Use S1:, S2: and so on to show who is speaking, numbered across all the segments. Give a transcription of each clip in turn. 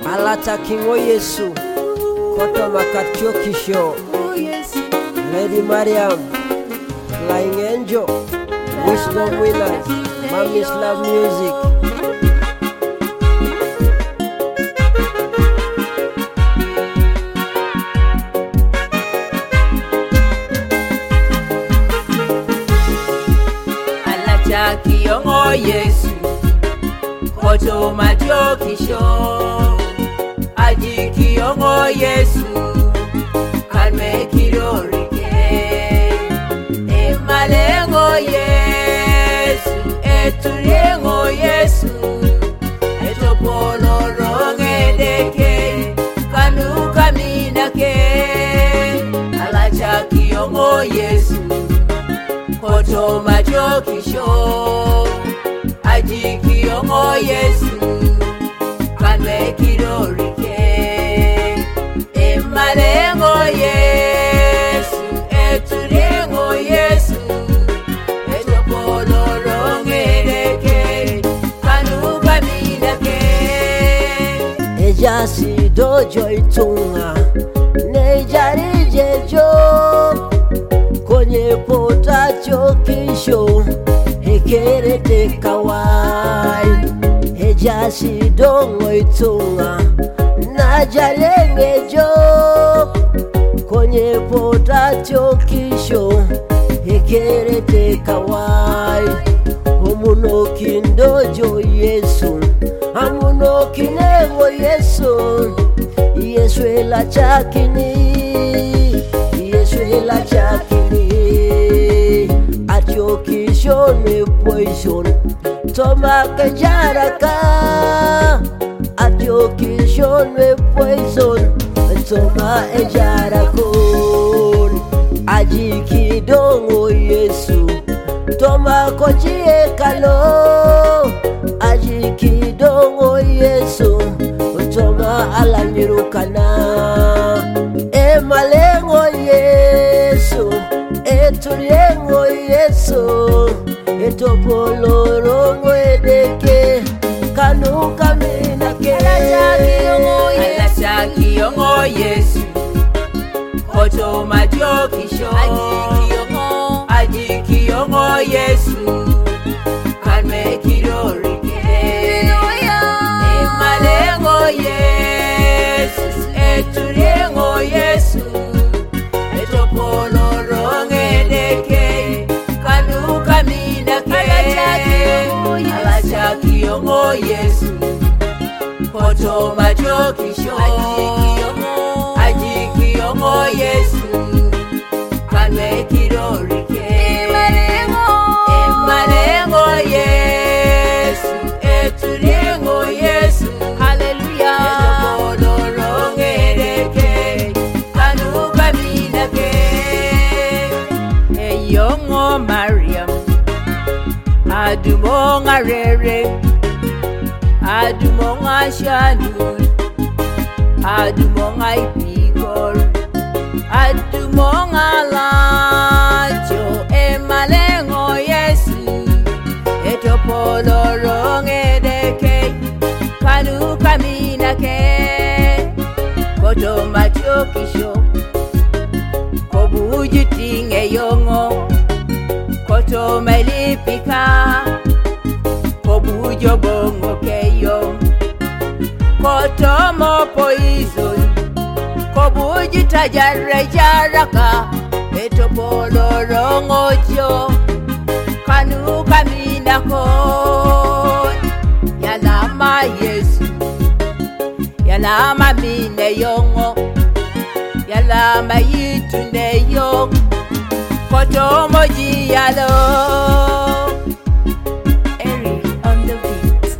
S1: Alatakingo Yesu Koto Makatio Kisho Lady Mariam Flying Angel Wisdom Winners Mommy's Love Music.
S2: Kiyongo Yesu Koto Matio Kisho Aji Kiyongo Yesu Kalme Kirorike Emalengo Yesu Eturiengo Yesu Etopolo rongedeke Kanu kaminake Alacha Kiyongo Yesu Koto Matio Kisho Aji Kiyongo Yesu Kanwe Kirorike Emalengo Yesu Eturiengo Yesu Etopolo rongedeke Kanu kaminake
S1: Ejasi dojo itunga Nejari jejo Konye pota chokisho Ekerete kawai Ejasi dongo itunga Najalenge jo Konye pota chokisho Ekerete kawai Omuno kindojo Yesu Amuno kinego Yesu Yesu ela chakini Yesu ela chakini Atio kisho ne poison Toma kejaraka Atio kisho ne poison Toma ejarakon Aji kidongo Yesu Toma kojie kalo Aji kidongo Yesu Toma alanirukana Emalengo Yesu Eturiengo Yesu Etopolo rongo edeke Kanu kaminake
S2: Alasha Kiyongo Yesu Koto Matio Kisho Aji Kiyongo Yesu Kalme Kirorike Emalengo Yesu Eturiengo Yesu Etopolo rongedeke Kanu kaminake Alacha Kiyongo Yesu Koto Matio Kisho Aji Kiyongo Yesu Kalme Kirorike Emalengo Yesu Eturiengo Yesu Hallelujah Etopolo rongedeke Kanu kaminake Eyongo Mariam Adumonga rere Adumonga shanu Adumonga ipigor Adumonga lacho Emalengo Yesu Etopolo rongedeke Kanu kaminake Koto Matio Kisho Kobujutinge yongo Koto melipika Kobujo bongo keyo Koto mo poison Kobujita jare jaraka Etopolo rongojo Kanu kaminako Yalama Yesu Yalama mine yongo Yalama yitunde yongo Koto moji yalo Eri on the beat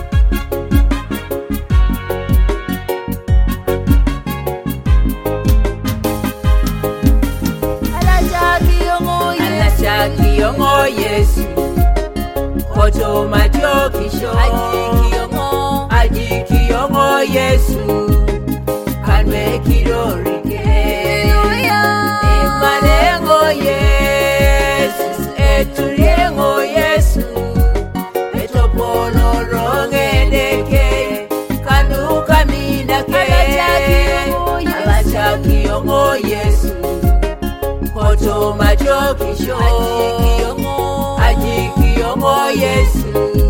S2: Alasha Kiyongo Yesu Koto Matio Kisho Aji Kiyongo Yesu Kalme Kirorike Emalengo Yesu Eturiengo Yesu Etopolo rongedeke Kanu kami majokisho ajikiyongo Yesu